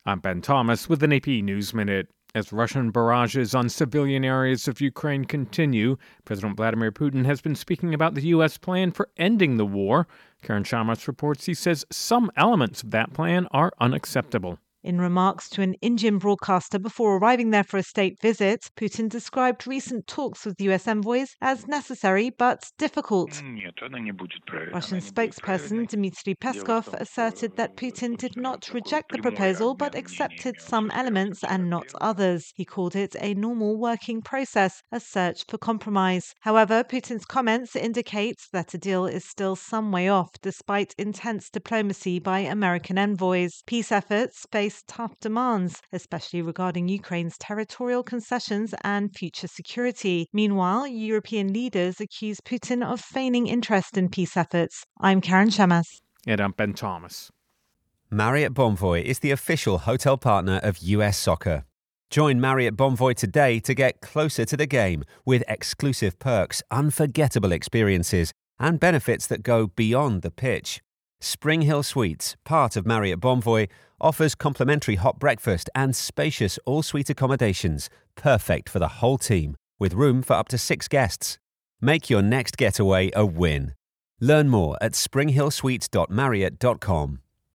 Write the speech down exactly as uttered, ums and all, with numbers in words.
I'm Ben Thomas with an A P News Minute. As Russian barrages on civilian areas of Ukraine continue, President Vladimir Putin has been speaking about the U S plan for ending the war. Karen Shamas reports he says some elements of that plan are unacceptable. In remarks to an Indian broadcaster before arriving there for a state visit, Putin described recent talks with U S envoys as necessary but difficult. Russian spokesperson Dmitry Peskov asserted that Putin did not reject the proposal but accepted some elements and not others. He called it a normal working process, a search for compromise. However, Putin's comments indicate that a deal is still some way off despite intense diplomacy by American envoys. Peace efforts face tough demands, especially regarding Ukraine's territorial concessions and future security. Meanwhile, European leaders accuse Putin of feigning interest in peace efforts. I'm Karen Shamas. And I'm Ben Thomas. Marriott Bonvoy is the official hotel partner of U S Soccer. Join Marriott Bonvoy today to get closer to the game with exclusive perks, unforgettable experiences, and benefits that go beyond the pitch. Spring Hill Suites, part of Marriott Bonvoy, offers complimentary hot breakfast and spacious all-suite accommodations, perfect for the whole team, with room for up to six guests. Make your next getaway a win. Learn more at spring hill suites dot marriott dot com.